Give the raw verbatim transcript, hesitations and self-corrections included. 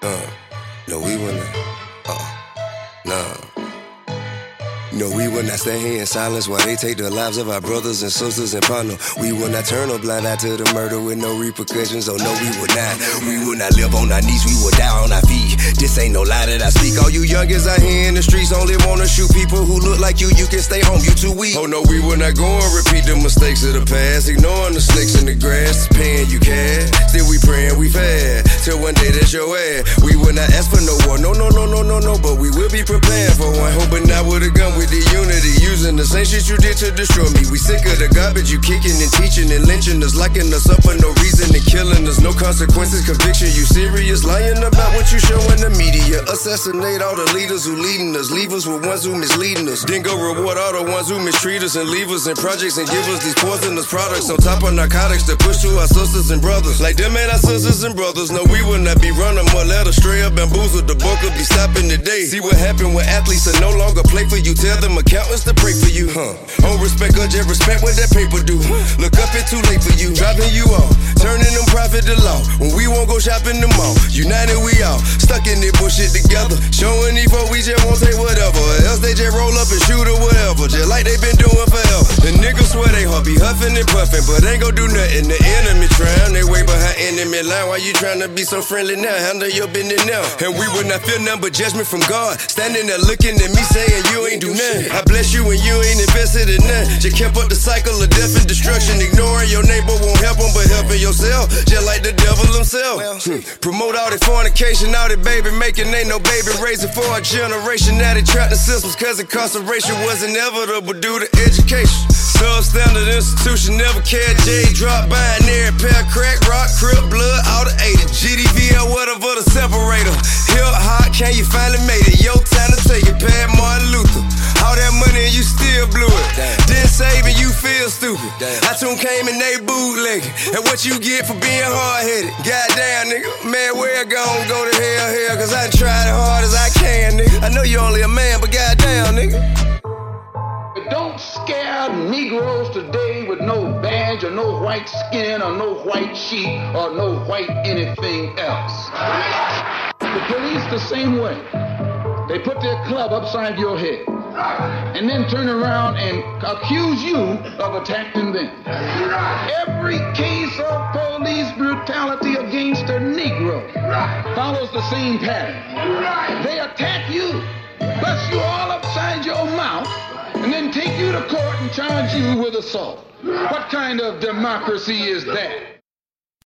Uh, no, we will not. Uh, no. No, we will not stand here in silence while they take the lives of our brothers and sisters and partner. We will not turn a blind eye to the murder with no repercussions. Oh no, we will not. We will not live on our knees, we will die on our feet. This ain't no lie that I speak. All you youngins out here in the streets only wanna shoot people who look like you. You can stay home, you too weak. Oh no, we will not go and repeat the mistakes of the past. Ignoring the snakes in the grass, paying you cash. Still we praying, we fast. Till one day that's your ass. We will not ask for no war. No, no, no, no, no, no. But we will be prepared for one. Hoping not with a gun with the unity, using the same shit you did to destroy me. We sick of the garbage you kicking and teaching and lynching us, locking us up for no reason and killing us. No consequences, conviction. You serious? Lying about what you show in the media. Assassinate all the leaders who leading us. Leave us with ones who misleading us. Then go reward all the ones who mistreat us and leave us in projects and give us these poisonous products on top of narcotics to push to our sisters and brothers. Like them and our sisters and brothers. No, we will not be running more led astray or bamboozled. The bulk will be stopping today. See what happened when athletes are no longer play for you. Tell them accountants to pray for you, huh? On respect or just respect what that paper do. Look up, it's too late for you. Dropping you off, turning them profit to law. When we won't go shopping the mall. United we all, stuck in this bullshit together. Showing these folks we just won't take whatever. Else they just roll up and shoot or whatever. Just like they been doing forever. The niggas swear they heart be huffing and puffing, but ain't gon' do nothing. The enemy trying, they way behind enemy line. Why you trying to be so friendly now? Handle your business now. And we would not feel none but judgment from God. Standing there looking at me saying you ain't do nothing. I bless you and you ain't invested in none. Just kept up the cycle of death and destruction. Ignoring your neighbor won't help them, but helping yourself. Just like the devil himself. Hmm. Promote all that fornication, all that baby making. Ain't no baby raising for a generation. Now they trapped in systems cause incarceration was inevitable due to education. Substandard institution never cared. J drop by an air pair, crack, rock, crip, blood, all the eighty. G D V L, whatever the separator. Hip hop, can you finally made it? Your time to take it, Pat Martin Luther. All that money and you still blew it. Didn't save and you feel stupid. I tune came and they bootlegging. And what you get for being hard-headed? Goddamn, nigga. Man, where I gon' go to hell, hell? Cause I done tried as hard as I can, nigga. I know you only a man, but goddamn, nigga. Don't scare Negroes today with no badge or no white skin or no white sheep or no white anything else. The police the same way. They put their club upside your head and then turn around and accuse you of attacking them. Every case of police brutality against a Negro follows the same pattern. They attack you, bust you all upside your mouth, and then take you to court and charge you with assault. What kind of democracy is that?